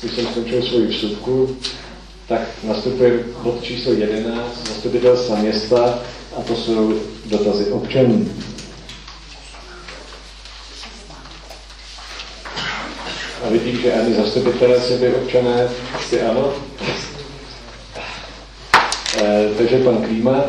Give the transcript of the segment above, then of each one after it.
když jsem skončil svoji vstupku, tak nastupuje bod číslo 11, zastupitelstva města, a to jsou dotazy občanů. A vidím, že ani zastupitelé sebe občané, ty ano. Takže pan Klíma.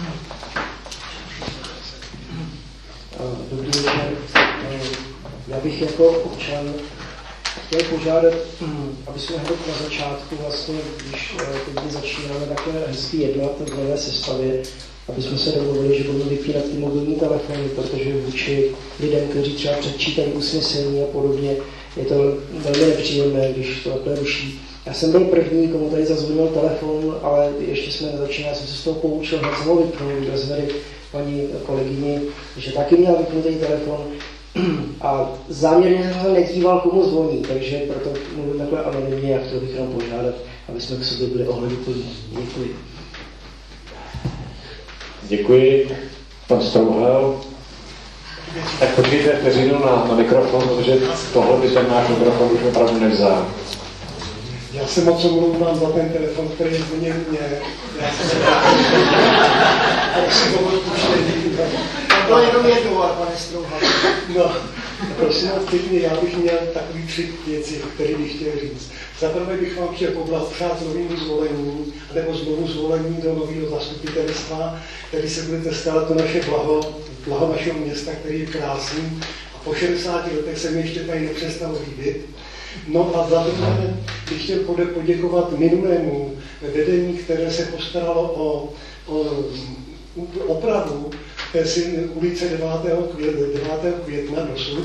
Dobrý večer. Já bych jako občan chtěl požádat, aby jsme hned na začátku, vlastně, když teď začínáme takhle hezky jednat v nové sestavě, aby jsme se domluvili, že budeme vypínat ty mobilní telefony, protože vůči lidem, kteří třeba předčítají usnesení a podobně, je to velmi nepříjemné, když to takhle ruší. Já jsem byl první, komu tady zazvonil telefon, ale ještě jsme nezačínali, jsem se z toho poučil, hned jsem ho vypnul, rozvedli paní kolegyni, že taky měla vypnutý telefon a záměrně jsem se nedíval, komu zvoní, takže proto mluvím takhle anonymně a chtěl bych jenom požádat, aby jsme k sobě byli ohleduplní. Děkuji. Děkuji. Pan Strouhal. Tak počkejte vteřinu na mikrofon, protože tohle by ten náš mikrofon už opravdu nevzal. Já se moc omlouvám za ten telefon, který je změnil mě. Já jsem prosím o odpuštění. To jenom jednou, pane Strouhal. No, prosím vás pěkně, já bych měl takový 3 věci, které bych chtěl říct. Za prvé bych vám chtěl poblahopřát novému zvolení, nebo znovu zvolení do nového zastupitelstva, který se budete starat o naše blaho našeho města, který je krásný. A po 60 letech se mi ještě tady nepřestalo líbit. No a za druhé bych chtěl poděkovat minulému vedení, které se postaralo o opravu té ulice 9. května dosud.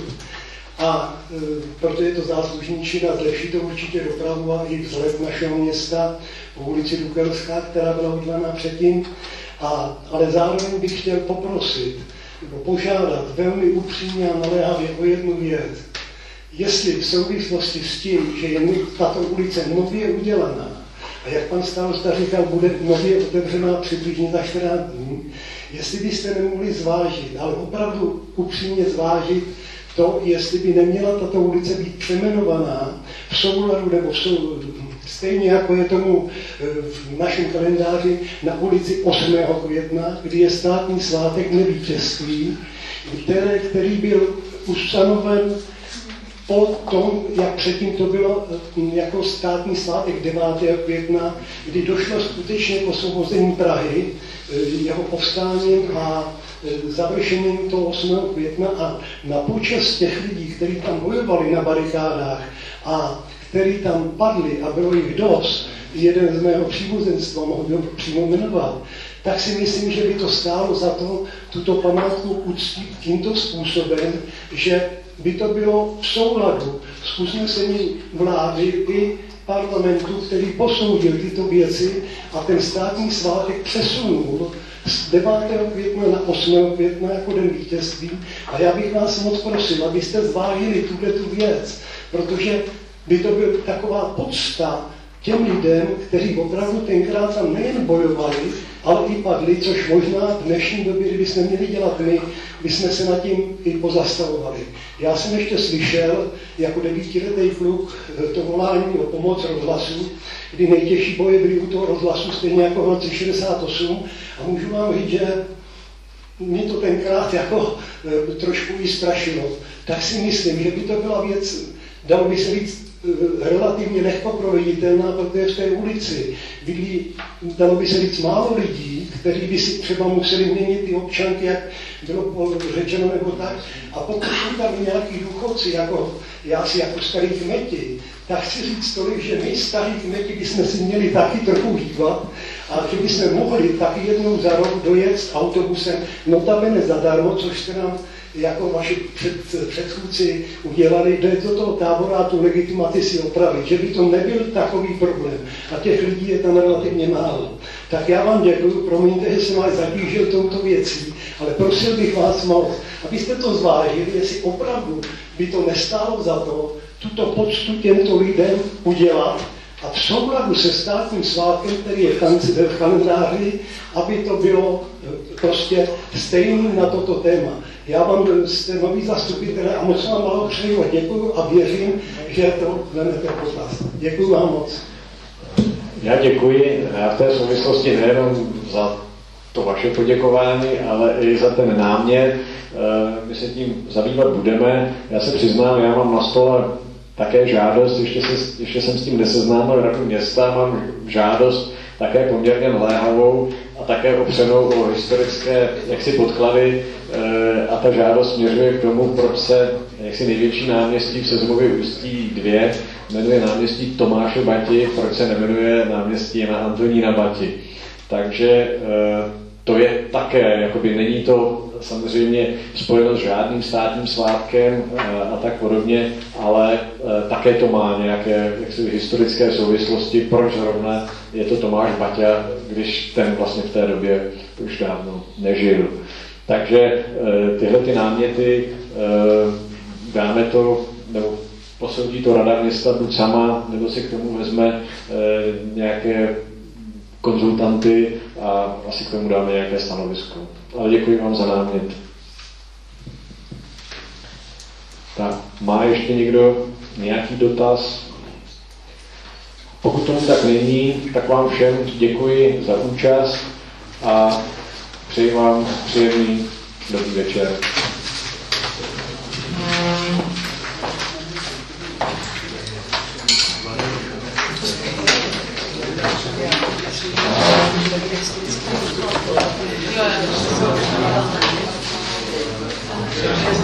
A protože je to záslužný čin a zlepší to určitě dopravu a i vzhled našeho města po ulici Dukelská, která byla udělaná předtím. Ale zároveň bych chtěl poprosit, nebo požádat velmi upřímně a naléhavě o jednu věc. Jestli v souvislosti s tím, že je tato ulice nově udělaná, a jak pan starosta říkal, bude nově otevřená přibližně za 14 dní, jestli byste nemohli zvážit, ale opravdu upřímně zvážit to, jestli by neměla tato ulice být přejmenovaná v souladu nebo stejně jako je tomu v našem kalendáři na ulici 8. května, kdy je státní svátek nevítězství, který byl ustanoven po tom, jak předtím to bylo jako státní svátek 9. května, kdy došlo skutečně k osvobození Prahy, jeho povstáním a završením toho 8. května a na počest těch lidí, kteří tam bojovali na barikádách a kteří tam padli a bylo jich dost, jeden z mého příbuzenstva, mohu ho přímo jmenovat, tak si myslím, že by to stálo za to tuto památku uctít tímto způsobem, že by to bylo v souladu s usnesením vlády i parlamentu, který posoudil tyto věci a ten státní svátek přesunul z 9. května na 8. května jako den vítězství. A já bych vás moc prosil, abyste zvážili tu věc, protože by to byla taková podsta těm lidem, kteří opravdu tenkrát tam nejen bojovali, ale i padli, což možná v dnešní době, kdybychom měli dělat my, bychom se nad tím i pozastavovali. Já jsem ještě slyšel, jako 9letý kluk, to volání o pomoc rozhlasu, kdy nejtěžší boje byly u toho rozhlasu, stejně jako v roce 68. A můžu vám říct, že mě to tenkrát jako trošku i strašilo. Tak si myslím, že by to byla věc, dalo by se říct, relativně lehko proveditelná, protože v té ulici bydlí, dalo by se říct, málo lidí, kteří by si třeba museli měnit ty občanky, jak bylo řečeno nebo tak. A pokud jsou tam nějaký důchodci, jako já si jako starý kmeti, tak chci říct tolik, že my starý kmeti bychom si měli taky trochu hýbat a že bychom mohli taky jednou za rok dojet autobusem, notabene zadarmo, což jste nám jako vaši předchůdci udělali, jde do toho tábora a tu legitimaci si opravit, že by to nebyl takový problém. A těch lidí je tam relativně málo. Tak já vám děkuji, promiňte, že jsem vás zatížil touto věcí, ale prosil bych vás moc, abyste to zvážili, jestli opravdu by to nestálo za to, tuto poctu těmto lidem udělat a v souladu se státním svátkem, který je v kalendáři, aby to bylo prostě stejný na toto téma. Já vám jste nový zastupitelé a moc vám blahopřeju a děkuju a věřím, že to vezmete v potaz. Děkuju vám moc. Já děkuji. Já v té souvislosti nejenom za to vaše poděkování, ale i za ten námět. My se tím zabývat budeme. Já se přiznám, já mám na stole také žádost, ještě jsem s tím neseznámil Radu města, mám žádost také poměrně naléhavou a také opřenou o historické jaksi podklady a ta žádost směřuje k tomu, proč se jaksi největší náměstí v Sezemově Ústí 2 jmenuje náměstí Tomáše Bati, proč se nemenuje náměstí Jana Antonína Bati. Takže to je také, jakoby není to samozřejmě spojeno s žádným státním svátkem a tak podobně, ale také to má nějaké historické souvislosti, proč zrovna je to Tomáš Baťa, když ten vlastně v té době už dávno nežil. Takže tyhle ty náměty dáme to, nebo posoudí to Rada města buď sama, nebo si k tomu vezme nějaké konzultanty a asi k tomu dáme nějaké stanovisko. Ale děkuji vám za námět. Tak, má ještě někdo nějaký dotaz? Pokud tomu tak není, tak vám všem děkuji za účast a přeji vám příjemný dobrý večer. Jo,